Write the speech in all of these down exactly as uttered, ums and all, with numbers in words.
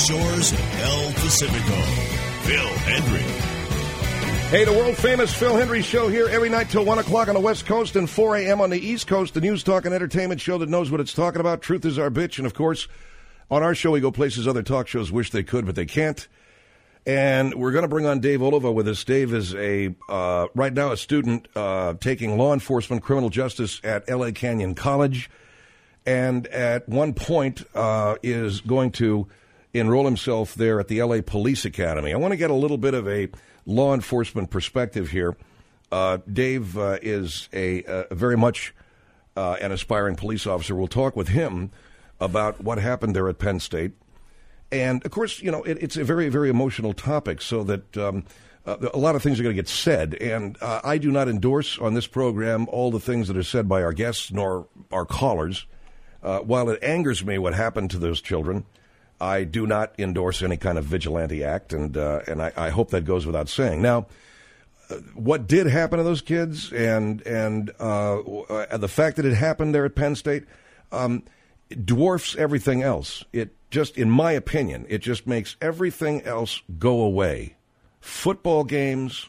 shores of El Pacifico. Phil Hendrie. Hey, the world-famous Phil Hendrie Show here every night till one o'clock on the West Coast and four a.m. on the East Coast. The news, talk, and entertainment show that knows what it's talking about. Truth is our bitch. And, of course, on our show, we go places other talk shows wish they could, but they can't. And we're going to bring on Dave Oliva with us. Dave is a uh, right now a student uh, taking law enforcement criminal justice at L A Canyon College, and at one point uh, is going to enroll himself there at the L A Police Academy. I want to get a little bit of a law enforcement perspective here. Uh, Dave uh, is a, a very much uh, an aspiring police officer. We'll talk with him about what happened there at Penn State. And, of course, you know, it, it's a very, very emotional topic, so that um, uh, a lot of things are going to get said. And uh, I do not endorse on this program all the things that are said by our guests nor our callers. Uh, while it angers me what happened to those children, I do not endorse any kind of vigilante act, and uh, and I, I hope that goes without saying. Now, uh, what did happen to those kids, and and uh, uh, the fact that it happened there at Penn State, um, dwarfs everything else. It just, in my opinion, it just makes everything else go away. Football games,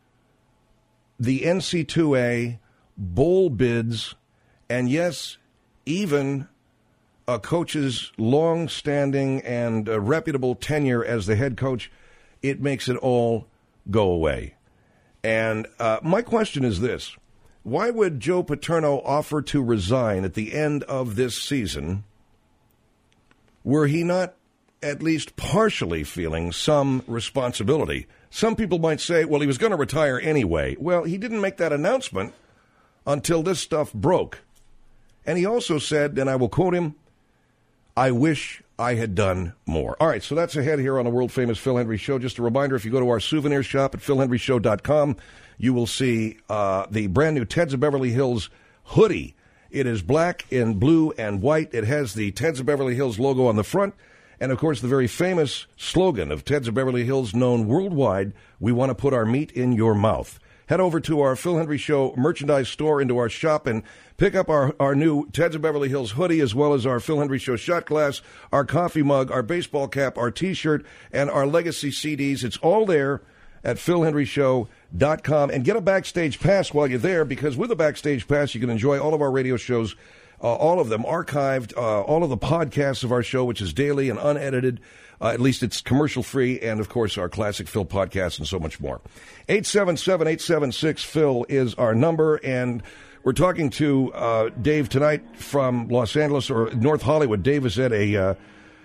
the N C double A, bowl bids, and yes, even a coach's long-standing and uh, reputable tenure as the head coach, it makes it all go away. And uh, my question is this. Why would Joe Paterno offer to resign at the end of this season were he not at least partially feeling some responsibility? Some people might say, well, he was going to retire anyway. Well, he didn't make that announcement until this stuff broke. And he also said, and I will quote him, "I wish I had done more." All right, so that's ahead here on the world-famous Phil Hendrie Show. Just a reminder, if you go to our souvenir shop at phil hendrie show dot com, you will see uh, the brand-new Teds of Beverly Hills hoodie. It is black and blue and white. It has the Teds of Beverly Hills logo on the front. And, of course, the very famous slogan of Teds of Beverly Hills, known worldwide, "We want to put our meat in your mouth." Head over to our Phil Hendrie Show merchandise store, into our shop, and pick up our, our new Teds of Beverly Hills hoodie, as well as our Phil Hendrie Show shot glass, our coffee mug, our baseball cap, our T-shirt, and our Legacy C Ds. It's all there at phil hendrie show dot com. And get a Backstage Pass while you're there, because with a Backstage Pass, you can enjoy all of our radio shows, uh, all of them archived, uh, all of the podcasts of our show, which is daily and unedited. Uh, at least it's commercial-free, and, of course, our Classic Phil podcast and so much more. eight seven seven, eight seven six, Phil is our number, and we're talking to uh, Dave tonight from Los Angeles, or North Hollywood. Dave is at a, uh,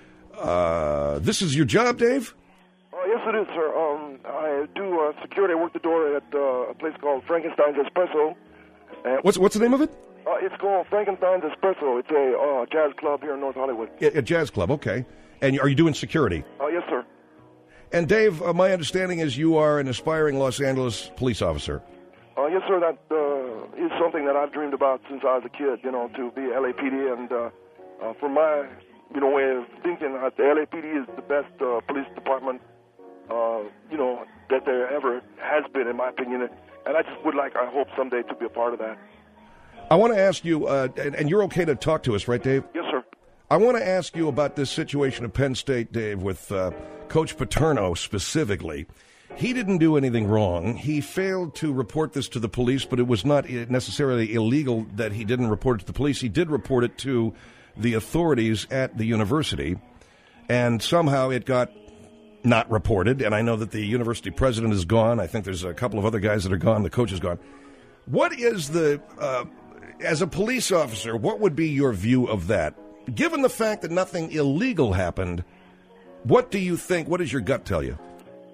uh, this is your job, Dave? Uh, yes, it is, sir. Um, I do uh, security. I work the door at uh, a place called Frankenstein's Espresso. And What's what's the name of it? Uh, it's called Frankenstein's Espresso. It's a uh, jazz club here in North Hollywood. Yeah, a jazz club, okay. And are you doing security? Uh, yes, sir. And, Dave, uh, my understanding is you are an aspiring Los Angeles police officer. Uh, yes, sir. That uh, is something that I've dreamed about since I was a kid, you know, to be L A P D. And uh, uh, from my, you know, way of thinking, uh, the L A P D is the best uh, police department, uh, you know, that there ever has been, in my opinion. And I just would like, I hope someday to be a part of that. I want to ask you, uh, and, and you're okay to talk to us, right, Dave? Yes, sir. I want to ask you about this situation at Penn State, Dave, with uh, Coach Paterno specifically. He didn't do anything wrong. He failed to report this to the police, but it was not necessarily illegal that he didn't report it to the police. He did report it to the authorities at the university, and somehow it got not reported. And I know that the university president is gone. I think there's a couple of other guys that are gone. The coach is gone. What is the, uh, as a police officer, what would be your view of that? Given the fact that nothing illegal happened, what do you think, what does your gut tell you?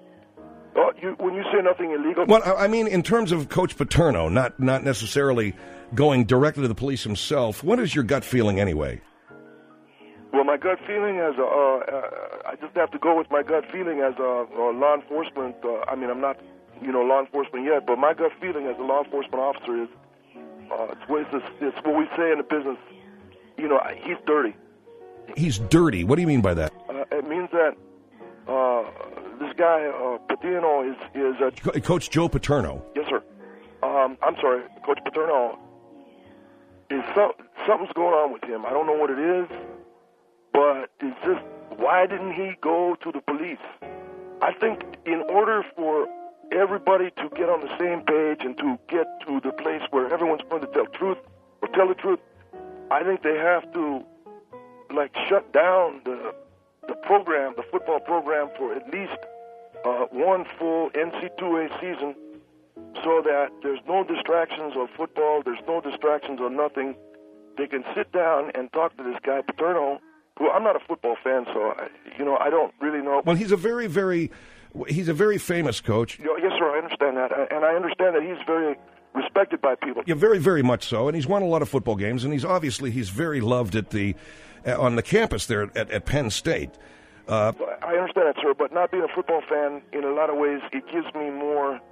Uh, you when you say nothing illegal? Well, I mean, in terms of Coach Paterno, not not necessarily going directly to the police himself, what is your gut feeling anyway? Well, my gut feeling as a, uh, uh, I just have to go with my gut feeling as a, a law enforcement, uh, I mean, I'm not, you know, law enforcement yet, but my gut feeling as a law enforcement officer is, uh, it's, what, it's, it's what we say in the business, you know, he's dirty. He's dirty? What do you mean by that? Uh, it means that uh, this guy, uh, Paterno, is... is uh, Co- Coach Joe Paterno. Yes, sir. Um, I'm sorry, Coach Paterno, is some, something's going on with him. I don't know what it is, but it's just why didn't he go to the police? I think in order for everybody to get on the same page and to get to the place where everyone's going to tell truth or tell the truth, I think they have to, like, shut down the the program, the football program, for at least uh, one full N C double A season, so that there's no distractions on football, there's no distractions on nothing. They can sit down and talk to this guy Paterno, who I'm not a football fan, so I, you know I don't really know. Well, he's a very, very, he's a very famous coach. You know, yes, sir, I understand that, and I understand that he's very respected by people. Yeah, very, very much so, and he's won a lot of football games, and he's obviously he's very loved at the uh, on the campus there at, at Penn State. Uh, I understand that, sir, but not being a football fan, in a lot of ways, it gives me more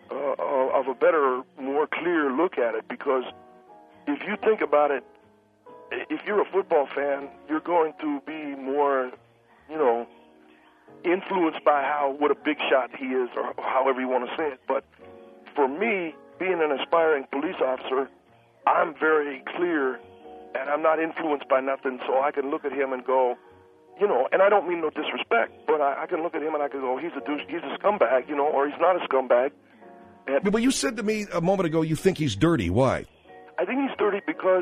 uh, of a better, more clear look at it, because if you think about it, if you're a football fan, you're going to be more, you know, influenced by how what a big shot he is, or however you want to say it. But for me, being an aspiring police officer, I'm very clear, and I'm not influenced by nothing, so I can look at him and go, you know, and I don't mean no disrespect, but I, I can look at him and I can go, he's a douche, he's a scumbag, you know, or he's not a scumbag. And but you said to me a moment ago you think he's dirty. Why? I think he's dirty because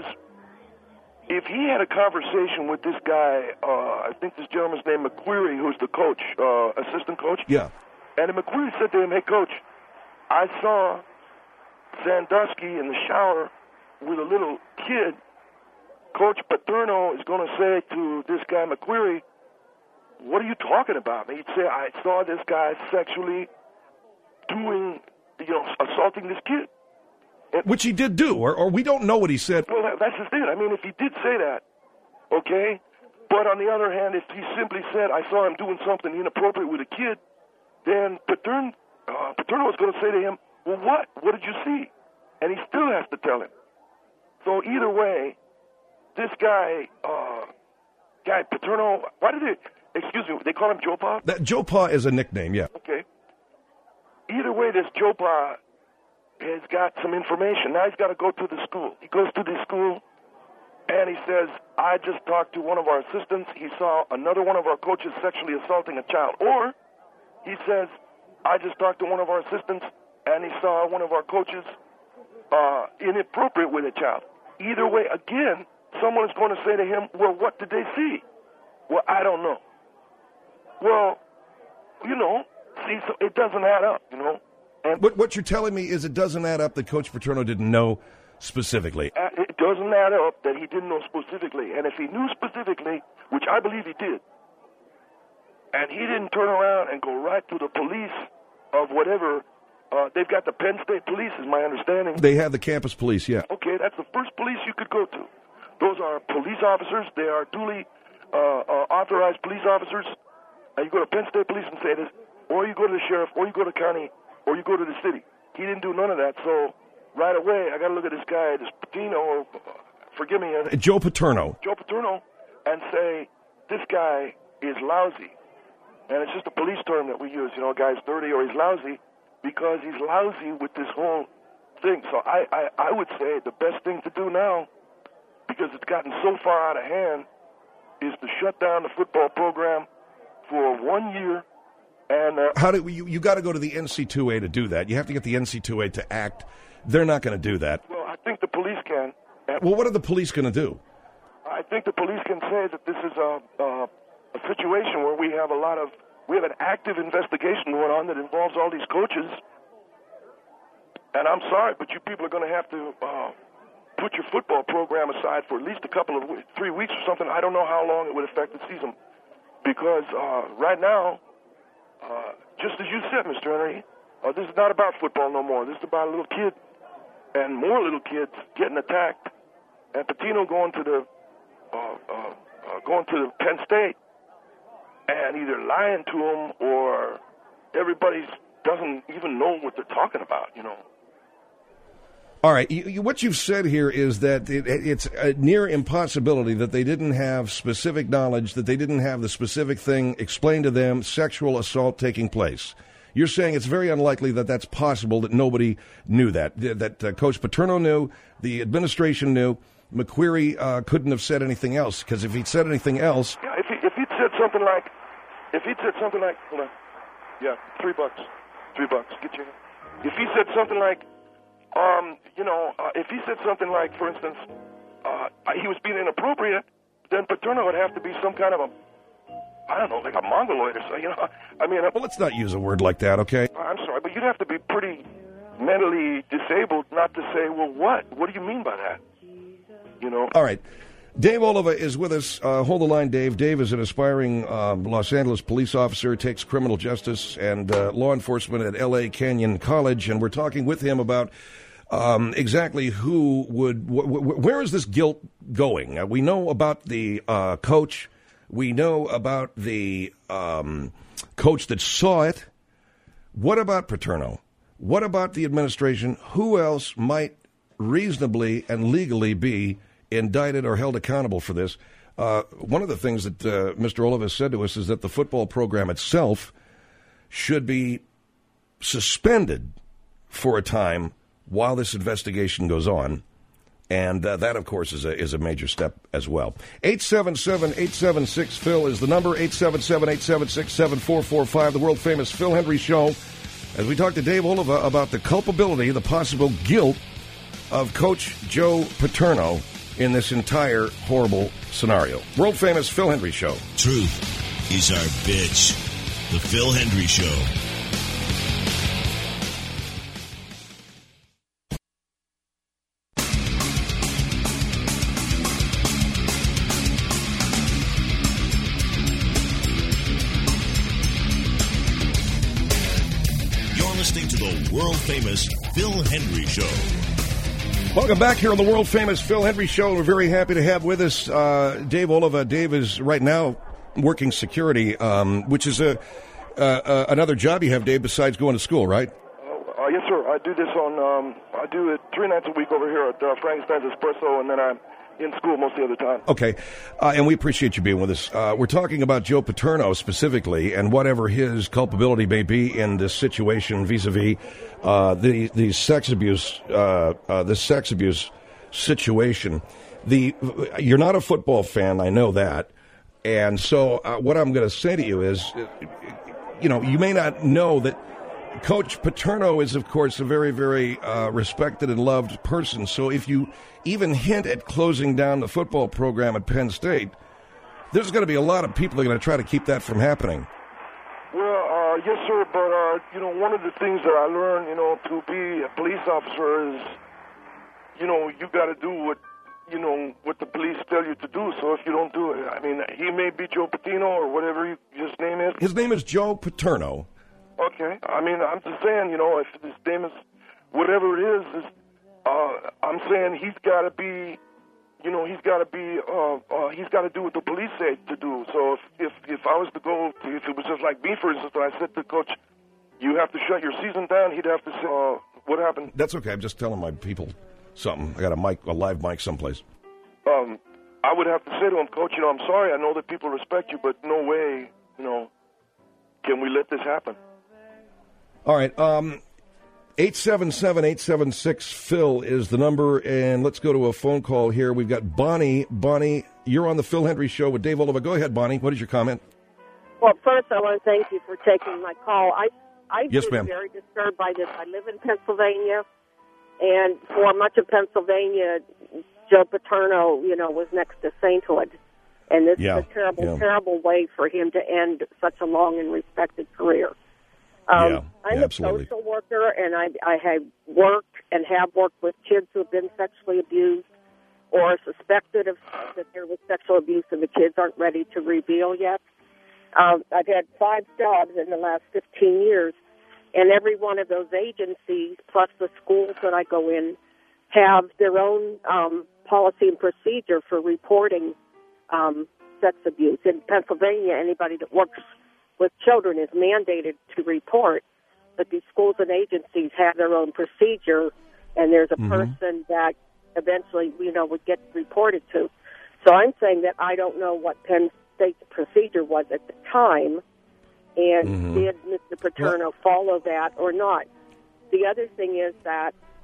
if he had a conversation with this guy, uh, I think this gentleman's name McQueary, who's the coach, uh, assistant coach. Yeah. And McQueary said to him, hey, coach, I saw Sandusky in the shower with a little kid. Coach Paterno is going to say to this guy McQueary, what are you talking about? And he'd say, I saw this guy sexually doing, you know, assaulting this kid. And, which he did do, or, or we don't know what he said. well, that, that's the thing. I mean, if he did say that, okay, but on the other hand, if he simply said, I saw him doing something inappropriate with a kid, then Paterno, uh, Paterno is going to say to him, well, what? What did you see? And he still has to tell him. So either way, this guy, uh, guy Paterno, why did they, excuse me, they call him Joe Pa? That Joe Pa is a nickname, yeah. Okay. Either way, this Joe Pa has got some information. Now he's got to go to the school. He goes to the school, and he says, I just talked to one of our assistants. He saw another one of our coaches sexually assaulting a child. Or he says, I just talked to one of our assistants, and he saw one of our coaches uh, inappropriate with a child. Either way, again, someone is going to say to him, well, what did they see? Well, I don't know. Well, you know, see, so it doesn't add up, you know. And what, what you're telling me is it doesn't add up that Coach Paterno didn't know specifically. It doesn't add up that he didn't know specifically. And if he knew specifically, which I believe he did, and he didn't turn around and go right to the police of whatever, uh, they've got the Penn State Police, is my understanding. They have the campus police, yeah. Okay, that's the first police you could go to. Those are police officers. They are duly uh, uh, authorized police officers. And you go to Penn State Police and say this, or you go to the sheriff, or you go to county, or you go to the city. He didn't do none of that, so right away I got to look at this guy, this Patino, or uh, forgive me, uh, Joe Paterno. Joe Paterno, and say this guy is lousy. And it's just a police term that we use, you know, a guy's dirty or he's lousy because he's lousy with this whole thing. So I, I, I would say the best thing to do now, because it's gotten so far out of hand, is to shut down the football program for one year. And uh, how do you? You got to go to the N C double A to do that. You have to get the N C double A to act. They're not going to do that. Well, I think the police can. And well, what are the police going to do? I think the police can say that this is a, a a situation where we have a lot of we have an active investigation going on that involves all these coaches. And I'm sorry, but you people are going to have to uh, put your football program aside for at least a couple of three weeks or something. I don't know how long it would affect the season, because uh, right now. Uh, just as you said, Mister Henry, uh, this is not about football no more. This is about a little kid and more little kids getting attacked, and Patino going to the uh, uh, uh, going to the Penn State and either lying to them or everybody doesn't even know what they're talking about. You know. All right, you, you, what you've said here is that it, it's a near impossibility that they didn't have specific knowledge, that they didn't have the specific thing explained to them, sexual assault taking place. You're saying it's very unlikely that that's possible, that nobody knew that, that uh, Coach Paterno knew, the administration knew, McQueary uh, couldn't have said anything else, because if he'd said anything else... Yeah, if, he, if he'd said something like, if he'd said something like, hold on, yeah, three bucks, three bucks, get your... If he said something like, um, you know, uh, if he said something like, for instance, uh, he was being inappropriate, then Paterno would have to be some kind of a, I don't know, like a mongoloid or something, you know? I mean... Well, let's not use a word like that, okay? I'm sorry, but you'd have to be pretty mentally disabled not to say, well, what? What do you mean by that? You know? All right. Dave Oliva is with us. Uh, hold the line, Dave. Dave is an aspiring um, Los Angeles police officer, takes criminal justice and uh, law enforcement at L A Canyon College, and we're talking with him about um, exactly who would, wh- wh- where is this guilt going? Uh, we know about the uh, coach. We know about the um, coach that saw it. What about Paterno? What about the administration? Who else might reasonably and legally be indicted or held accountable for this? Uh, one of the things that uh, Mister Oliva said to us is that the football program itself should be suspended for a time while this investigation goes on. And uh, that, of course, is a is a major step as well. eight seven seven, eight seven six, Phil is the number, eight seven seven, eight seven six, seven four four five, the world-famous Phil Hendrie Show, as we talk to Dave Oliva about the culpability, the possible guilt of Coach Joe Paterno in this entire horrible scenario. World-famous Phil Hendrie Show. Truth is our bitch. The Phil Hendrie Show. You're listening to the world-famous Phil Hendrie Show. Welcome back here on the world-famous Phil Hendrie Show. We're very happy to have with us uh, Dave Oliva. Dave is right now working security, um, which is a uh, uh, another job you have, Dave, besides going to school, right? Uh, uh, yes, sir. I do this on, um, I do it three nights a week over here at uh, Frankenstein's Espresso, and then I'm in school most of the time. Okay, uh, and we appreciate you being with us. Uh, we're talking about Joe Paterno specifically, and whatever his culpability may be in this situation vis-a-vis uh, the the sex abuse, uh, uh, the sex abuse situation. The you're not a football fan, I know that, and so uh, what I'm going to say to you is, you know, you may not know that Coach Paterno is, of course, a very, very uh, respected and loved person. So if you even hint at closing down the football program at Penn State, there's going to be a lot of people that are going to try to keep that from happening. Well, uh, yes, sir, but, uh, you know, one of the things that I learned, you know, to be a police officer is, you know, you got to do what, you know, what the police tell you to do. So if you don't do it, I mean, he may be Joe Patino or whatever his name is. His name is Joe Paterno. Okay. I mean, I'm just saying, you know, if his name is whatever it is, is uh, I'm saying he's got to be, you know, he's got to be, uh, uh, he's got to do what the police say to do. So if, if if I was to go, to, if it was just like me, for instance, when I said to Coach, you have to shut your season down, he'd have to say, uh, what happened? That's okay. I'm just telling my people something. I got a mic, a live mic someplace. Um, I would have to say to him, Coach, you know, I'm sorry. I know that people respect you, but no way, you know, can we let this happen? All right, um, eight seven seven, eight seven six, Phil is the number, and let's go to a phone call here. We've got Bonnie. Bonnie, you're on the Phil Hendrie Show with Dave Oliva. Go ahead, Bonnie. What is your comment? Well, first, I want to thank you for taking my call. I, I've yes, been ma'am. very disturbed by this. I live in Pennsylvania, and for much of Pennsylvania, Joe Paterno, you know, was next to sainthood. And this yeah, is a terrible, yeah. terrible way for him to end such a long and respected career. Um, yeah, I'm yeah, a absolutely. social worker, and I, I have worked and have worked with kids who have been sexually abused or suspected of that there was sexual abuse, and the kids aren't ready to reveal yet. Um, I've had five jobs in the last fifteen years, and every one of those agencies, plus the schools that I go in, have their own um, policy and procedure for reporting um, sex abuse. In Pennsylvania, anybody that works with children is mandated to report, but these schools and agencies have their own procedure, and there's a mm-hmm. person that eventually, you know, would get reported to. So I'm saying that I don't know what Penn State's procedure was at the time, and mm-hmm. did Mister Paterno follow that or not? The other thing is that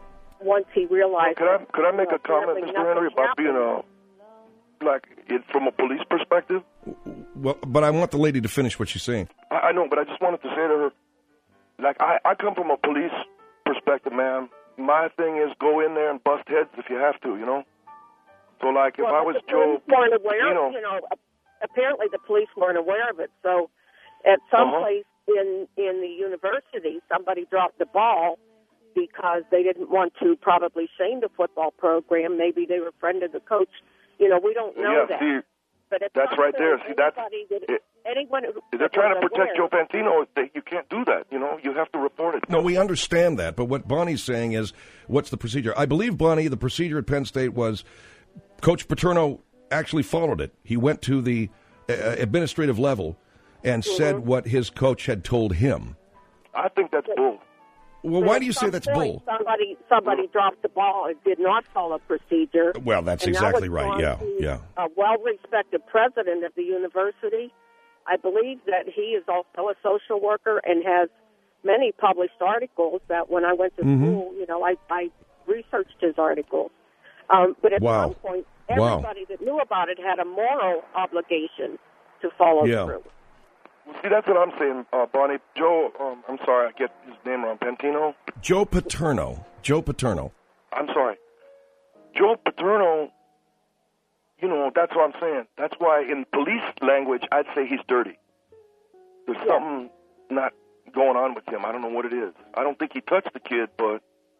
once he realized. Could I that, could I make you know, a comment, apparently Mister Henry, nothing about being happened. a like it, from a police perspective? Well, but I want the lady to finish what she's saying. I, I know, but I just wanted to say to her, like I, I come from a police perspective, man. My thing is go in there and bust heads if you have to, you know. So like if well, I was the Joe, police weren't aware, you know, you know, apparently the police weren't aware of it. So at some Uh-huh. place in in the university, somebody dropped the ball because they didn't want to probably shame the football program. Maybe they were friend of the coach. You know, we don't know yeah, that. see, But at that's some right there. point, See, that's anybody that, it, anyone who they're that trying to was protect Joe aware- Pantino. They, you can't do that, you know. You have to report it. No, we understand that, but what Bonnie's saying is, what's the procedure? I believe, Bonnie, the procedure at Penn State was Coach Paterno actually followed it. He went to the uh, administrative level and Mm-hmm. said what his coach had told him. I think that's bull. Well, But why at do you say some that's point, bull? Somebody somebody dropped the ball and did not follow procedure. Well, that's And now exactly it's right. gone Yeah, to yeah. A well-respected president of the university. I believe that he is also a social worker and has many published articles that when I went to Mhm. school, you know, I, I researched his articles. Um, but at Wow. some point, Wow. everybody that knew about it had a moral obligation to follow Yeah. through. Well, see, that's what I'm saying, uh, Bonnie. Joe, um, I'm sorry, I get his name wrong. Pantino. Joe Paterno. Joe Paterno. I'm sorry. Joe Paterno, you know, that's what I'm saying. That's why in police language, I'd say he's dirty. There's Yeah. something not going on with him. I don't know what it is. I don't think he touched the kid, but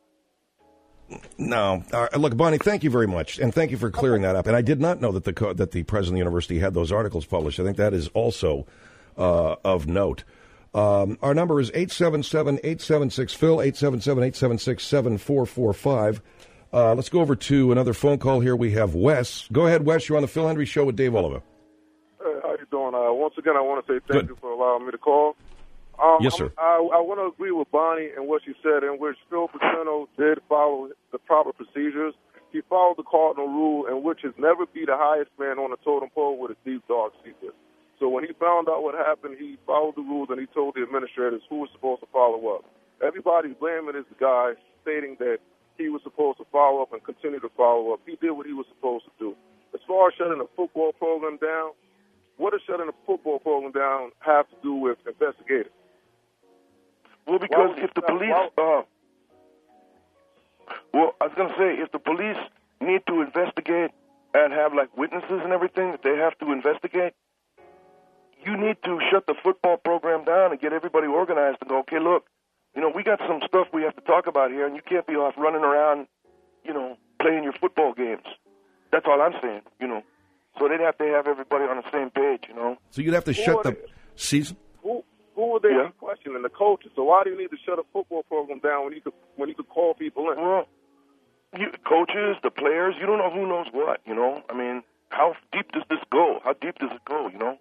No. Uh, look, Bonnie, thank you very much, and thank you for clearing that up. And I did not know that the co- that the president of the university had those articles published. I think that is also uh, of note. Um, our number is eight seven seven, eight seven six, Phil, eight seven seven, eight seven six, seven four four five. Uh, let's go over to another phone call here. We have Wes. Go ahead, Wes. You're on the Phil Hendry Show with Dave Oliver. Hey, how you doing? Uh, once again, I want to say thank Good. you for allowing me to call. Um, Yes, sir. I'm- I, I want to agree with Bonnie and what she said, in which Phil Paterno did follow the proper procedures. He followed the cardinal rule, in which is never be the highest man on the totem pole with a deep, dark secret. So when he found out what happened, he followed the rules and he told the administrators who was supposed to follow up. Everybody's blaming this guy, stating that he was supposed to follow up and continue to follow up. He did what he was supposed to do. As far as shutting the football program down, what does shutting the football program down have to do with investigating? well, because Why would if the you- police, uh, well, I was gonna say if the police need to investigate and have like witnesses and everything that they have to investigate, you need to shut the football program down and get everybody organized and go, okay, look, you know, we got some stuff we have to talk about here, and you can't be off running around, you know, playing your football games. That's all I'm saying, you know. So they'd have to have everybody on the same page, you know. So you'd have to shut the season. Who who would they Yeah. be questioning? The coaches. So why do you need to shut a football program down when you could when you could call people in? Well, you, coaches, the players, you don't know who knows what, you know. I mean, how deep does this go? How deep does it go, you know?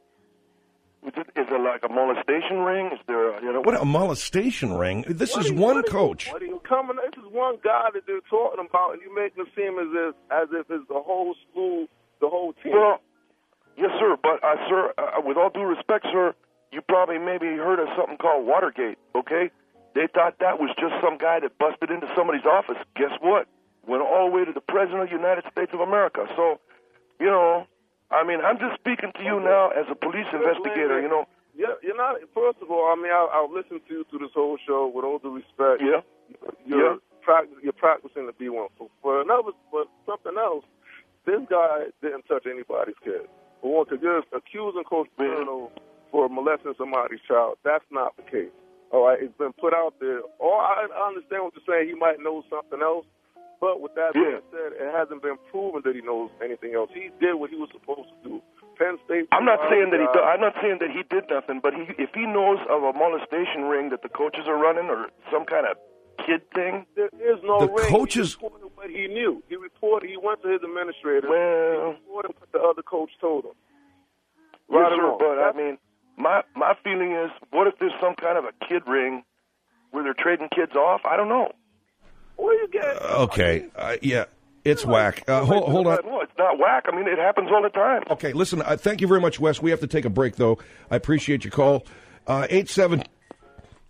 Is it, is it like a molestation ring? Is there, a, you know? What a molestation ring! This What is are you- one what are you- coach. What are you coming? This is one guy that they're talking about, and you make it seem as if as if it's the whole school, the whole team. Well, yes, sir. But, uh, sir, uh, with all due respect, sir, you probably maybe heard of something called Watergate, okay? They thought that was just some guy that busted into somebody's office. Guess what? Went all the way to the President of the United States of America. So, you know, I mean, I'm just speaking to you now as a police investigator, you know. Yeah, you're not. First of all, I mean, I, I've listened to you through this whole show with all due respect. Yeah. You're, Yeah. prac- you're practicing to be one. For, for another, for something else, this guy didn't touch anybody's kid. For one, because you're accusing Coach Paterno for molesting somebody's child. That's not the case. All right, it's been put out there. Or I, I understand what you're saying. He might know something else. But with that Yeah. being said, it hasn't been proven that he knows anything else. He did what he was supposed to do. Penn State. I'm not saying that he. uh, Do, I'm not saying that he did nothing, but he, if he knows of a molestation ring that the coaches are running or some kind of kid thing, There is no The ring. coaches- He reported what he knew. He reported. He went to his administrator. well, He reported what the other coach told him. yes, Right or sir. wrong? But I That's- mean, my my feeling is, what if there's some kind of a kid ring where they're trading kids off? I don't know. Where you get? Okay, uh, yeah, it's whack. Uh, hold, hold on. No, it's not whack. I mean, it happens all the time. Okay, listen, uh, thank you very much, Wes. We have to take a break, though. I appreciate your call. Uh, eight seven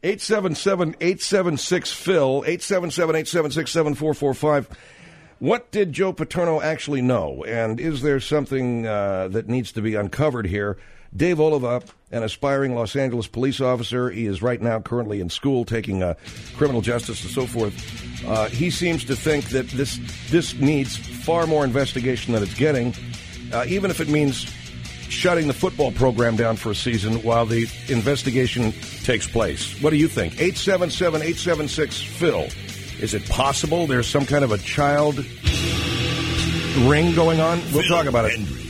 eight seven seven, eight seven six, Phil, eight seven seven, eight seven six, seven four four five. What did Joe Paterno actually know, and is there something uh, that needs to be uncovered here? Dave Oliva, an aspiring Los Angeles police officer, he is right now currently in school taking uh, criminal justice and so forth. Uh, he seems to think that this this needs far more investigation than it's getting, uh, even if it means shutting the football program down for a season while the investigation takes place. What do you think? eight seven seven, eight seven six, Phil. Is it possible there's some kind of a child ring going on? We'll Phil talk about it. Hendrie.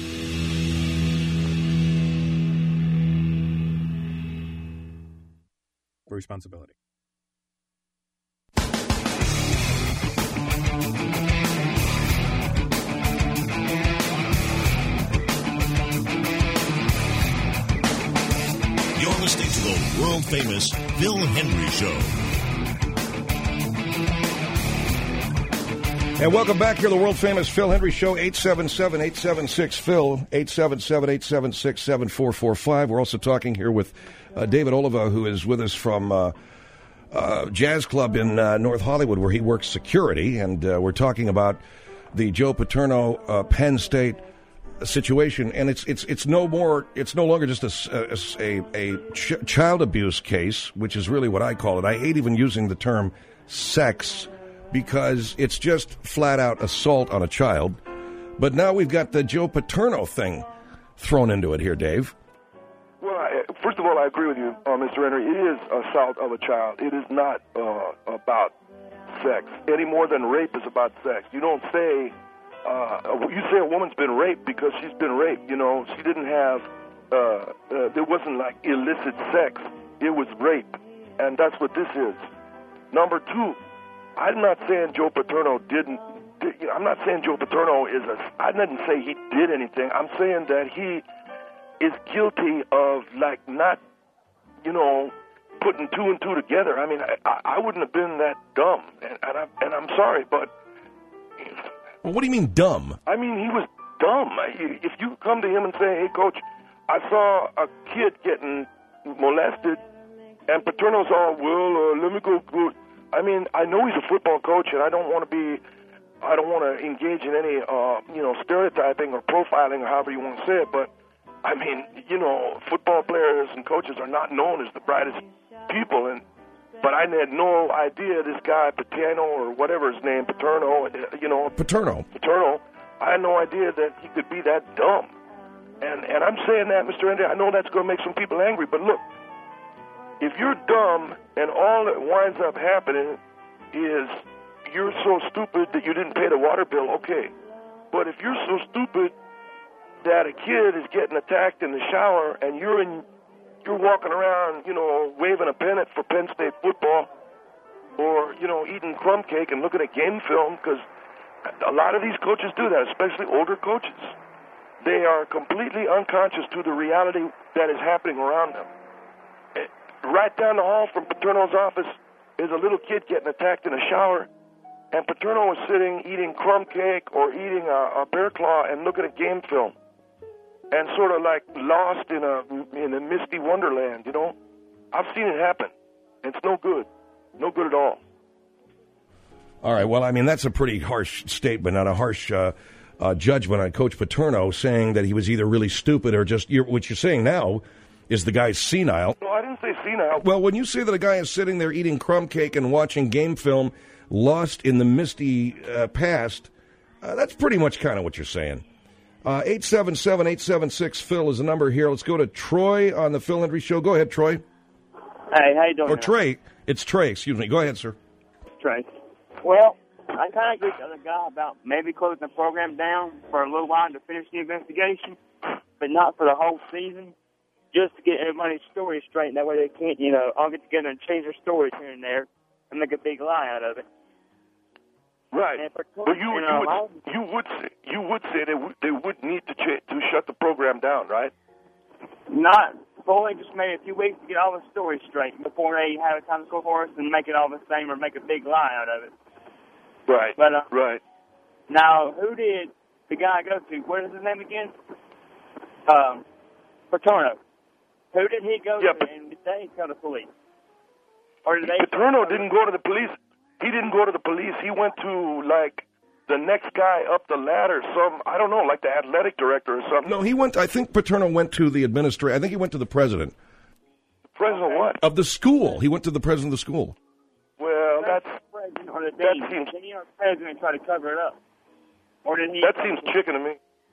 Responsibility. You're listening to the world-famous Phil Hendrie Show. And welcome back here to the world-famous Phil Hendrie Show, eight seven seven, eight seven six, Phil, eight seven seven, eight seven six, seven four four five. We're also talking here with uh, David Oliva, who is with us from uh, uh, Jazz Club in uh, North Hollywood, where he works security, and uh, we're talking about the Joe Paterno uh, Penn State situation, and it's it's it's no more, it's no longer just a, a, a ch- child abuse case, which is really what I call it. I hate even using the term sex, because it's just flat-out assault on a child. But now we've got the Joe Paterno thing thrown into it here, Dave. Well, I, first of all, I agree with you, uh, Mister Henry. It is assault of a child. It is not uh, about sex, any more than rape is about sex. You don't say, uh, you say a woman's been raped because she's been raped. You know, she didn't have, uh, uh, there wasn't like illicit sex. It was rape, and that's what this is. Number two, I'm not saying Joe Paterno didn't, did, you know, I'm not saying Joe Paterno is a, I didn't say he did anything. I'm saying that he is guilty of, like, not, you know, putting two and two together. I mean, I, I wouldn't have been that dumb, and, and, I, and I'm sorry, but... Well, what do you mean dumb? I mean, he was dumb. If you come to him and say, hey, Coach, I saw a kid getting molested, and Paterno's all, well, uh, let me go... go. I mean, I know he's a football coach, and I don't want to be, I don't want to engage in any, uh, you know, stereotyping or profiling or however you want to say it, but, I mean, you know, football players and coaches are not known as the brightest people, and but I had no idea this guy, Paterno, or whatever his name, Paterno, you know. Paterno. Paterno, I had no idea that he could be that dumb. And, and I'm saying that, Mister Ender, I know that's going to make some people angry, but look, if you're dumb and all that winds up happening is you're so stupid that you didn't pay the water bill, okay. But if you're so stupid that a kid is getting attacked in the shower and you're in, you're walking around, you know, waving a pennant for Penn State football, or, you know, eating crumb cake and looking at game film, because a lot of these coaches do that, especially older coaches. They are completely unconscious to the reality that is happening around them. Right down the hall from Paterno's office is a little kid getting attacked in a shower, and Paterno is sitting eating crumb cake or eating a, a bear claw and looking at game film, and sort of like lost in a in a misty wonderland. You know, I've seen it happen. It's no good, no good at all. All right. Well, I mean, that's a pretty harsh statement, not a harsh uh, uh, judgment on Coach Paterno, saying that he was either really stupid or just you're, what you're saying now is the guy's senile. No, I didn't say senile. Well, when you say that a guy is sitting there eating crumb cake and watching game film, lost in the misty uh, past, uh, that's pretty much kind of what you're saying. Uh, eight seven seven, eight seven six, Phil is the number here. Let's go to Troy on the Phil Hendrie Show. Go ahead, Troy. Hey, how you doing? Or Trey. It's Trey, excuse me. Go ahead, sir. Trey. Well, I kind of agree with the other guy about maybe closing the program down for a little while to finish the investigation, but not for the whole season. Just to get everybody's story straight, and that way they can't, you know, all get together and change their stories here and there and make a big lie out of it. Right. For, But you, you, you, know, would, you would say you would say they would, they would need to ch- to shut the program down, right? Not fully, just maybe a few weeks to get all the stories straight before they have a time to go for us and make it all the same or make a big lie out of it. Right. But uh, right. Now, who did the guy go to? What is his name again? Um, Paterno. Who did he go yeah, to but, and did they tell the police? Or did they? Paterno didn't go to the police. He didn't go to the police. He went to, like, the next guy up the ladder, some, I don't know, like the athletic director or something. No, he went, I think Paterno went to the administrator. I think he went to the president. The president of what? Of the school. He went to the president of the school. Well, that's, president or did that they, seems, did he or the president try to cover it up? Or did he? that seems chicken to me.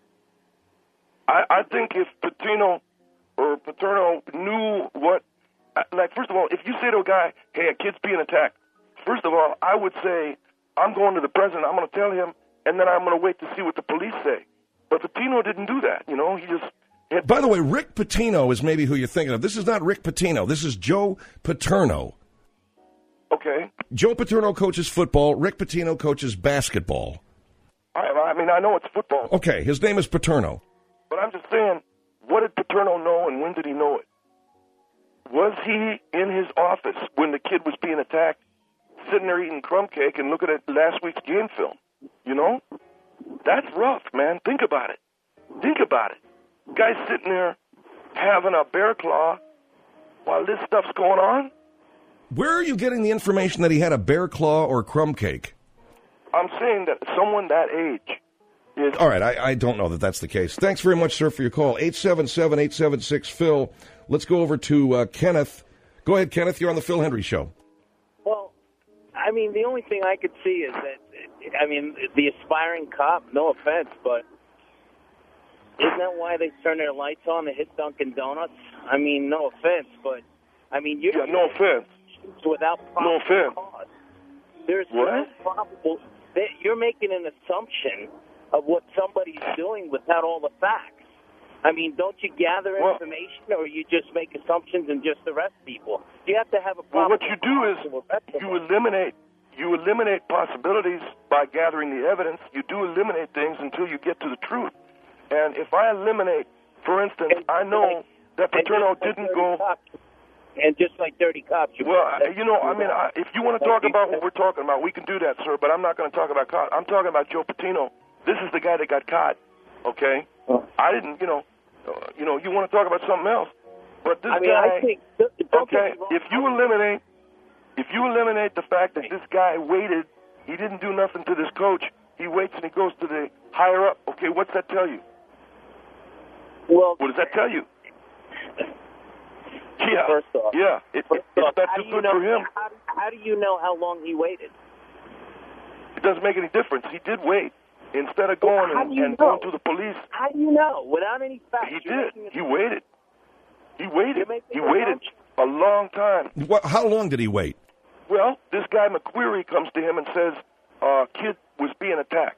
I, I think if Patino or Paterno knew what, like, first of all, if you say to a guy, hey, a kid's being attacked, first of all, I would say, I'm going to the president, I'm going to tell him, and then I'm going to wait to see what the police say. But Patino didn't do that, you know, he just... Had... By the way, Rick Pitino is maybe who you're thinking of. This is not Rick Pitino. This is Joe Paterno. Okay. Joe Paterno coaches football. Rick Pitino coaches basketball. I, I mean, I know it's football. Okay, his name is Paterno. But I'm just saying, what did Paterno know and when did he know it? Was he in his office when the kid was being attacked, sitting there eating crumb cake and looking at last week's game film? You know? That's rough, man. Think about it. Think about it. Guy's sitting there having a bear claw while this stuff's going on. Where are you getting the information that he had a bear claw or crumb cake? I'm saying that someone that age is... All right, I, I don't know that that's the case. Thanks very much, sir, for your call. eight seven seven, eight seven six, Phil. Let's go over to uh, Kenneth. Go ahead, Kenneth. You're on the Phil Hendry Show. Well, I mean, the only thing I could see is that, I mean, the aspiring cop, no offense, but isn't that why they turn their lights on to hit Dunkin' Donuts? I mean, no offense, but, I mean, you're... Yeah, no offense. Without no offense. cause. There's what? no probable... That you're making an assumption of what somebody's doing without all the facts. I mean, don't you gather well, information, or you just make assumptions and just arrest people? You have to have a well, problem. what you do is you eliminate you eliminate possibilities by gathering the evidence. You do eliminate things until you get to the truth. And if I eliminate, for instance, and I know like, that Paterno didn't go. Cops, and just like dirty cops. You well, you know, I mean, I, if you want to talk about what we're talking about, we can do that, sir. But I'm not going to talk about cops. I'm talking about Joe Patino. This is the guy that got caught. Okay, I didn't, you know. Uh, you know, you want to talk about something else, but this I mean, guy. I think, okay, if you eliminate, if you eliminate the fact that this guy waited, he didn't do nothing to this coach. He waits and he goes to the higher up. Okay, what's that tell you? Well, what does that tell you? Yeah, first off, yeah, it, first it, off, it's not how too do you good know, for him. How, how do you know how long he waited? It doesn't make any difference. He did wait. Instead of going well, and, and going to the police. How do you know? Without any facts. He did. He waited. He waited. He waited assumption. a long time. What, how long did he wait? Well, this guy McQueary comes to him and says, uh, kid was being attacked.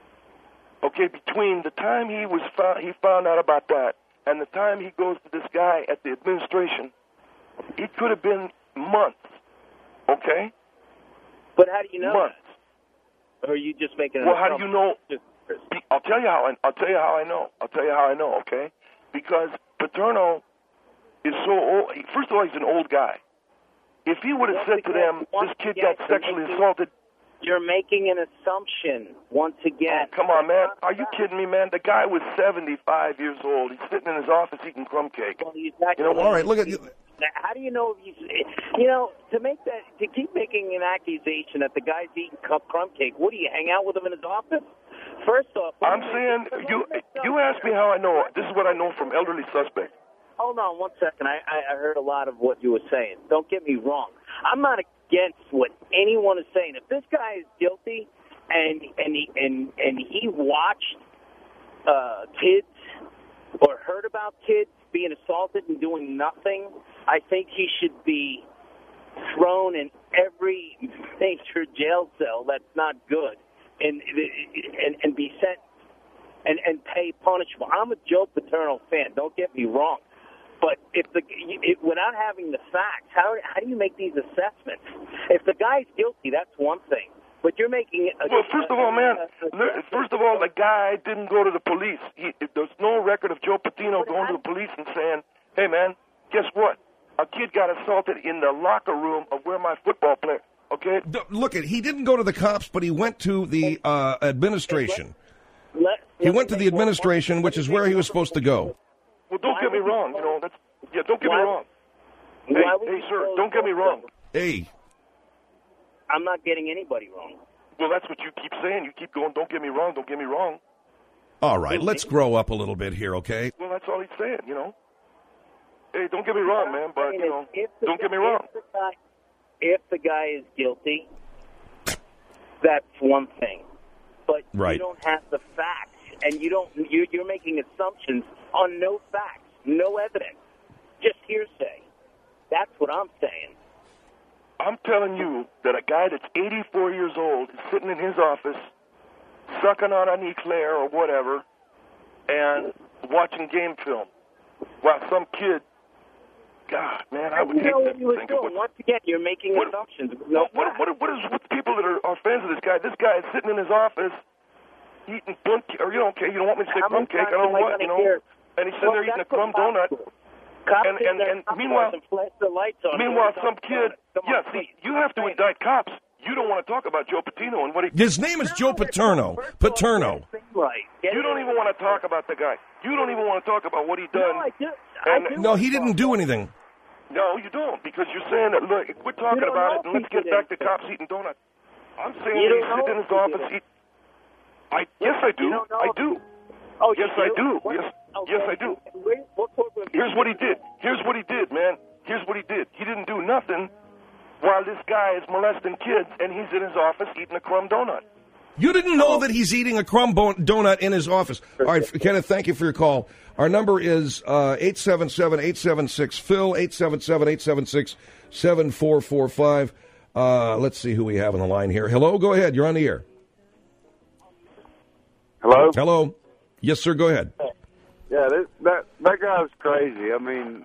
Okay, between the time he was found, he found out about that and the time he goes to this guy at the administration, it could have been months. Okay? But how do you know months. that? Or are you just making an Well, how do you know? Just, I'll tell you how I, I'll tell you how I know. I'll tell you how I know, okay? Because Paterno is so old. First of all, he's an old guy. If he would have said to them, this kid got sexually assaulted. You're making an assumption once again. Oh, come on, man. Are you kidding me, man? The guy was seventy-five years old. He's sitting in his office eating crumb cake. Well, he's you know, all right, look at you. How do you know if he's, you know, to make that, to keep making an accusation that the guy's eating crumb cake, what do you hang out with him in his office? First off, I'm saying, you you asked me how I know. This is what I know from elderly suspects. Hold on one second. I, I heard a lot of what you were saying. Don't get me wrong. I'm not against what anyone is saying. If this guy is guilty and and he, and, and he watched uh, kids or heard about kids being assaulted and doing nothing, I think he should be thrown in every major jail cell that's not good and and, and be sent and, and pay punishment. I'm a Joe Paterno fan. Don't get me wrong. But if the it, without having the facts, how how do you make these assessments? If the guy's guilty, that's one thing. But you're making it. A, well, first of all, man. First of all, the guy didn't go to the police. He, there's no record of Joe Patino going to the police and saying, "Hey, man, guess what? A kid got assaulted in the locker room of where my football player." Okay. Look, at he didn't go to the cops, but he went to the uh, administration. Let, let, he went to the administration, which is where he was supposed to go. Well, don't get me wrong. You know, that's yeah. Don't get why, me wrong. Hey, hey, sir, don't get me wrong. Hey. I'm not getting anybody wrong. Well, that's what you keep saying. You keep going, don't get me wrong, don't get me wrong. All right, let's grow up a little bit here, okay? Well, that's all he's saying, you know. Hey, don't get me wrong, man, but, you know, If the don't guy- get me wrong. If the, guy, if the guy is guilty, that's one thing. But Right. you don't have the facts, and you don't. You're, you're making assumptions on no facts, no evidence, just hearsay. That's what I'm saying. I'm telling you that a guy that's eighty-four years old is sitting in his office, sucking on an eclair or whatever, and watching game film, while some kid, God, man, I would You hate know to what you were think of doing. what, Once again, you're making what, assumptions. with No what, what, what is with the people that are, are fans of this guy? This guy is sitting in his office eating plum cake, or you know, okay, you don't want me to say How plum many cake, I times don't am I know what, gonna you know, hear- and he's sitting Well, there eating a that's what crumb cops donut. do. Cops And- sit and- there, and cops meanwhile- and flash the lights on. Meanwhile, Come some on, kid, come on, yeah, please. see, you have to indict cops. You don't want to talk about Joe Patino and what he. His name is Joe Paterno. Paterno. Right. Get You it don't in even there. want to talk about the guy. You don't even want to talk about what he done. No, I do. I And- do No, want he to didn't talk do about anything. No, you don't, because you're saying that. Look, quit talking don't about know it and if let's he get did back to anything. cops eating donuts. I'm saying You that don't he's know sitting in if his he did office. it. Eat, I yes, I do. You don't know I if- do. Oh, you Yes, I do. What? Yes, Okay. yes, I do. We- we'll talk with- Here's what he did. Here's what he did, man. Here's what he did. He didn't do nothing while this guy is molesting kids, and he's in his office eating a crumb donut. You didn't know that he's eating a crumb bo- donut in his office. All right, Kenneth, thank you for your call. Our number is uh, eight seven seven, eight seven six, P H L, eight seven seven, eight seven six, seven four four five. Uh, let's see who we have on the line here. Hello, go ahead. You're on the air. Hello? Hello. Yes, sir, go ahead. Yeah, this, that that guy's crazy. I mean,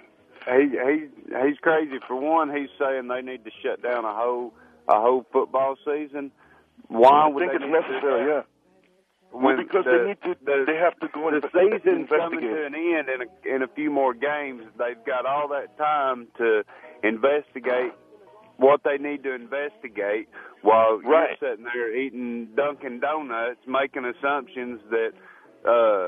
he he he's crazy. For one, he's saying they need to shut down a whole a whole football season. Why I would think they it's need to do necessary, that? yeah. Well, When because the, they need to. the, they have to go and the inve- season's coming investigate. to an end in a, in a few more games. They've got all that time to investigate what they need to investigate while Right. you're sitting there eating Dunkin' Donuts, making assumptions that uh,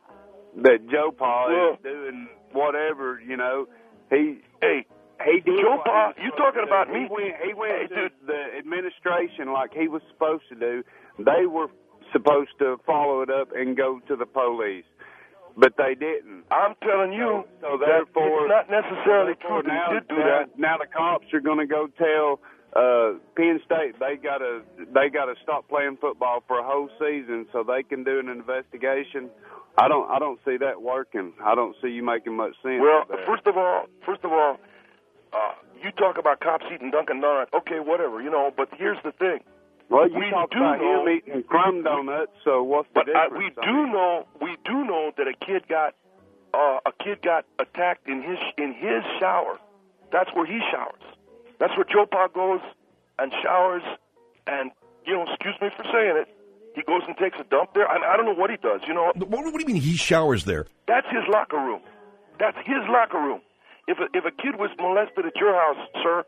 that Joe Pa Well- is doing whatever. You know, he Hey, he did Joe what Pa, he was you supposed talking to do. about He me? went, he went Hey, to dude. the administration like he was supposed to do. They were supposed to follow it up and go to the police, but they didn't. I'm telling you So that therefore, it's not necessarily therefore true that now, he did do now, that. now the cops are going to go tell uh, Penn State they got to they got to stop playing football for a whole season so they can do an investigation. I don't I don't see that working. I don't see you making much sense. Well, of that. first of all, first of all, uh, you talk about cops eating Dunkin' Donuts. Okay, whatever, you know. But here's the thing. well, you we talk do about know- him eating crumb donuts. So what's the But uh, difference? we I do mean, know, we do know that a kid got, uh, a kid got attacked in his in his shower. That's where he showers. That's where Joe Pa goes and showers. And you know, excuse me for saying it, he goes and takes a dump there. I, I don't know what he does. You know, What, what do you mean he showers there? that's his locker room. That's his locker room. If a, if a kid was molested at your house, sir,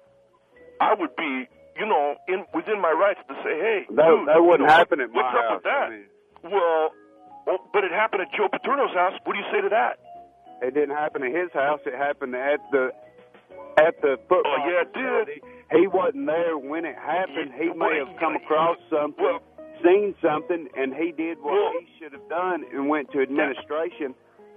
I would be, you know, in within my rights to say, hey, that dude, that wouldn't you know, happen at my what's house. up with that? I mean, Well, well, but it happened at Joe Paterno's house. What do you say to that? it didn't happen at his house. It happened at the at the football Oh, yeah, it facility. He wasn't there when it happened. He may have come across something, Well- seen something, and he did what Well- he should have done and went to administration.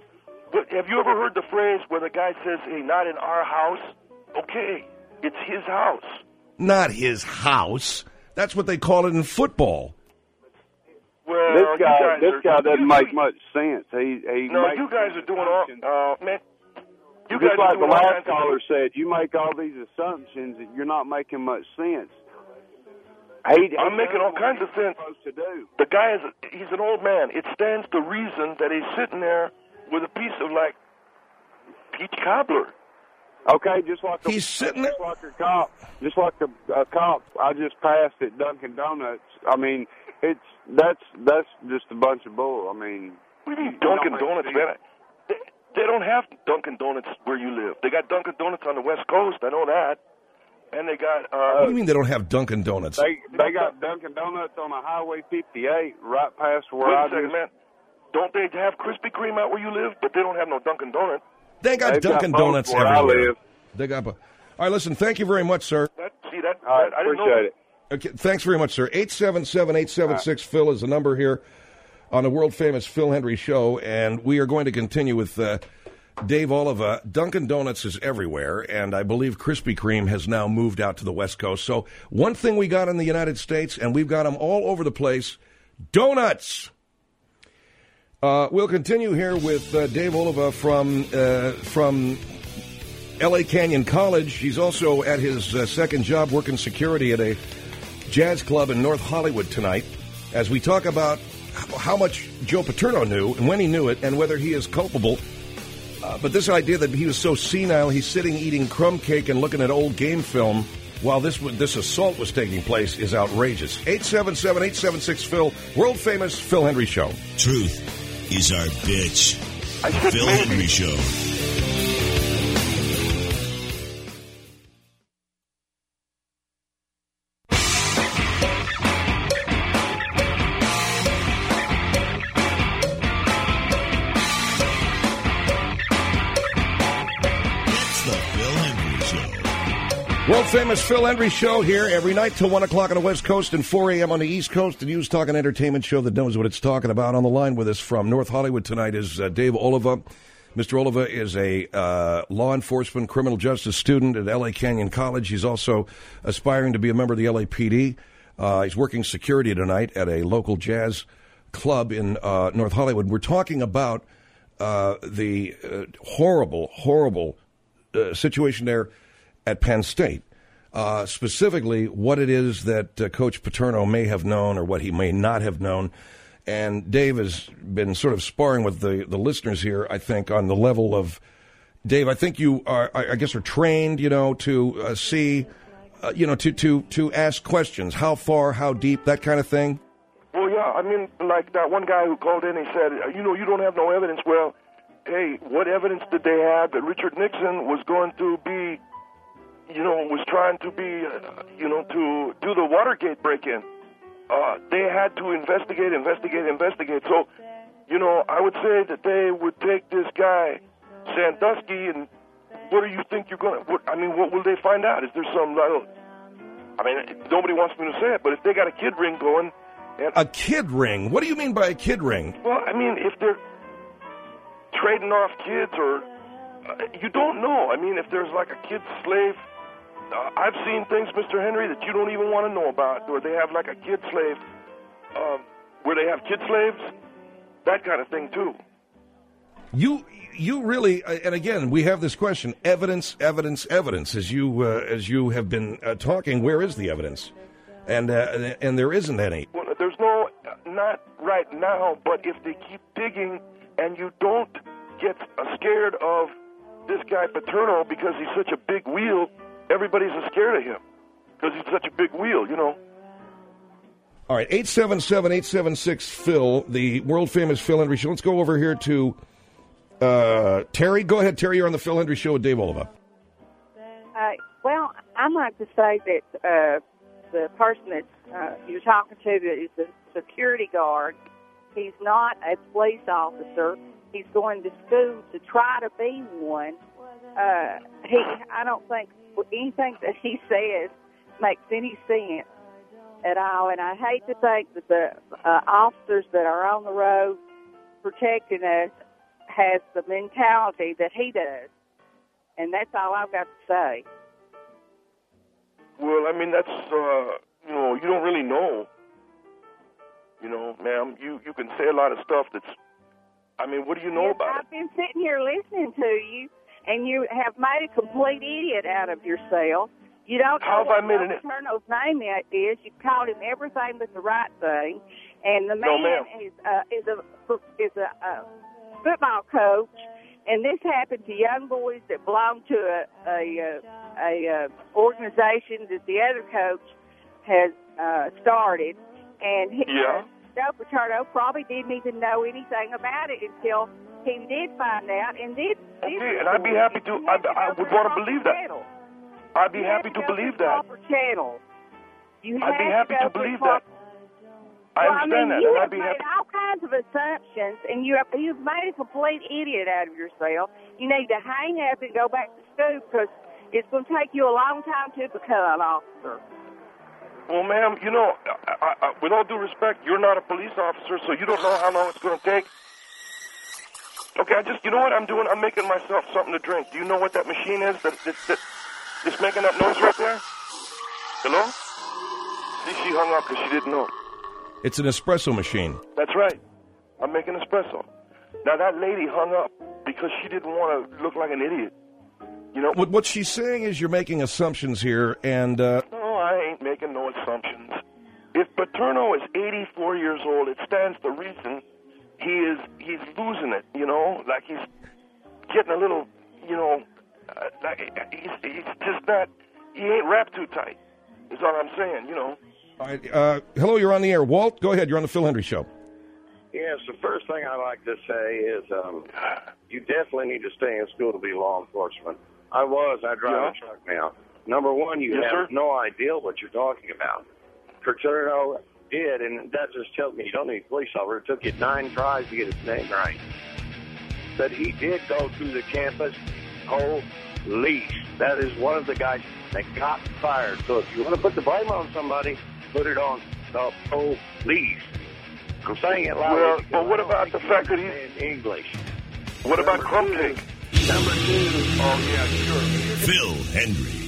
But have you ever heard the phrase where the guy says, hey, not in our house? Okay, it's his house. Not his house. That's what they call it in football. Well, This you guy, guys this are, guy doesn't you, make much sense. He he No, makes you guys are doing all, assumptions. uh, man, you Just guys are like the doing all last kinds of- caller said, you make all these assumptions and you're not making much sense. He, he I'm making does all what kinds he's of sense. supposed to do. The guy is, he's an old man. It stands to reason that he's sitting there with a piece of, like, peach cobbler. Okay, just like a, He's sitting there- just like a cop, just like a, a cop I just passed at Dunkin' Donuts. I mean, it's that's that's just a bunch of bull. I mean, What do you mean you Dunkin' don't Donuts, make man? They, they don't have Dunkin' Donuts where you live. They got Dunkin' Donuts on the West Coast. I know that. And they got, What uh, do you mean they don't have Dunkin' Donuts? They they got Dunkin' Donuts on a Highway fifty-eight right past where wait I a second, just. man. Don't they have Krispy Kreme out where you live? But they don't have no Dunkin' Donuts. They got They've got Dunkin' both Donuts where I everywhere. live. They got. All All right, listen, thank you very much, sir. That, see, that, All right, that I didn't know appreciate that. it. Okay, thanks very much, sir. eight seven seven, eight seven six, Phil is the number here on the world-famous Phil Hendry Show, and we are going to continue with uh, Dave Oliva. Dunkin' Donuts is everywhere, and I believe Krispy Kreme has now moved out to the West Coast. So one thing we got in the United States, and we've got them all over the place, donuts. Uh, we'll continue here with uh, Dave Oliva from uh, from L A Canyon College. He's also at his uh, second job working security at a jazz club in North Hollywood tonight as we talk about how much Joe Paterno knew and when he knew it and whether he is culpable. Uh, but this idea that he was so senile, he's sitting eating crumb cake and looking at old game film while this this assault was taking place is outrageous. eight seven seven, eight seven six, Phil, world-famous Phil Hendry Show. Truth is our bitch. Phil Hendry Show. World-famous Phil Hendry Show here every night till one o'clock on the West Coast and four a.m. on the East Coast. The news, talk, and entertainment show that knows what it's talking about. On the line with us from North Hollywood tonight is uh, Dave Oliva. Mister Oliva is a uh, law enforcement criminal justice student at L A Canyon College. He's also aspiring to be a member of the L A P D. Uh, he's working security tonight at a local jazz club in uh, North Hollywood. We're talking about uh, the uh, horrible, horrible uh, situation there at Penn State, uh, specifically what it is that uh, Coach Paterno may have known or what he may not have known. And Dave has been sort of sparring with the, the listeners here, I think, on the level of, Dave, I think you are, I guess, are trained, you know, to uh, see, uh, you know, to, to, to ask questions. How far, how deep, that kind of thing? Well, yeah, I mean, like that one guy who called in, he said, you know, you don't have no evidence. Well, hey, what evidence did they have that Richard Nixon was going to be, you know, was trying to be, uh, you know, to do the Watergate break-in? Uh, they had to investigate, investigate, investigate. So, you know, I would say that they would take this guy, Sandusky, and what do you think you're going to, I mean, what will they find out? Is there some, I don't, I mean, nobody wants me to say it, but if they got a kid ring going. And, a kid ring? What do you mean by a kid ring? Well, I mean, if they're trading off kids or, uh, you don't know. I mean, if there's like a kid slave. Uh, I've seen things, Mister Henry, that you don't even want to know about, where they have like a kid slave, um, where they have kid slaves, that kind of thing too. You, you really, and again, we have this question: evidence, evidence, evidence. As you, uh, as you have been uh, talking, where is the evidence? And uh, and there isn't any. Well, there's no, not right now. But if they keep digging, and you don't get scared of this guy Paterno because he's such a big wheel. Everybody's scared of him because he's such a big wheel, you know. All right, eight seven seven, eight seven six, Phil, the world-famous Phil Hendry Show. Let's go over here to uh, Terry. Go ahead, Terry. You're on the Phil Hendry Show with Dave Oliva. Uh, well, I'd like to say that uh, the person that uh, you're talking to that is a security guard, he's not a police officer. He's going to school to try to be one. Uh, he, I don't think anything that he says makes any sense at all, and I hate to think that the uh, officers that are on the road protecting us has the mentality that he does, and that's all I've got to say. Well, I mean, that's, uh, you know, you don't really know. You know, ma'am, you, you can say a lot of stuff that's, I mean, what do you know yes, about I've it? been sitting here listening to you, and you have made a complete idiot out of yourself. You don't How know have I what made an Paterno's name is. You've called him everything but the right thing. And the No, man ma'am. is, uh, is a is a uh, football coach, and this happened to young boys that belong to a a, a, a uh, organization that the other coach has uh, started. And he, Yeah. Joe Paterno probably didn't even know anything about it until he did find out, and did. Okay, and I'd be happy to, I, I would want to believe that. Channel. I'd be You happy have to go believe through that. proper channels. You I'd be have happy go to through believe proper- that. I well, understand I mean, that, you and have I'd be made happy. all kinds of assumptions, and you have, you've made a complete idiot out of yourself. You need to hang up and go back to school because It's going to take you a long time to become an officer. Well, ma'am, you know, I, I, I, with all due respect, you're not a police officer, so you don't know how long it's going to take. Okay, I just, you know what I'm doing? I'm making myself something to drink. Do you know what that machine is that, that, that that's making that noise right there? Hello? See, she hung up because she didn't know. It's an espresso machine. That's right. I'm making espresso. Now, that lady hung up because she didn't want to look like an idiot. You know? What, what she's saying is you're making assumptions here, and... Uh... No, I ain't making no assumptions. If Paterno is eighty-four years old, it stands to reason he is he's losing it, you know? Like he's getting a little, you know, uh, like he's, he's just not, he ain't wrapped too tight, is all I'm saying, you know? All right, uh, hello, you're on the air. Walt, go ahead. You're on the Phil Hendry Show. Yes, the first thing I like to say is um, you definitely need to stay in school to be law enforcement. I was. I drive Yeah. a truck now. Number one, you Yes, have sir. no idea what you're talking about. Paterno did, and that just tells me you don't need a police officer. It took you nine tries to get his name right. But he did go through the campus police. That is one of the guys that got fired. So if you want to put the blame on somebody, put it on the police. I'm saying it loud. Well, but what about the fact that he's in English? What about Crumpig? Number two, oh yeah, sure. Phil Hendry.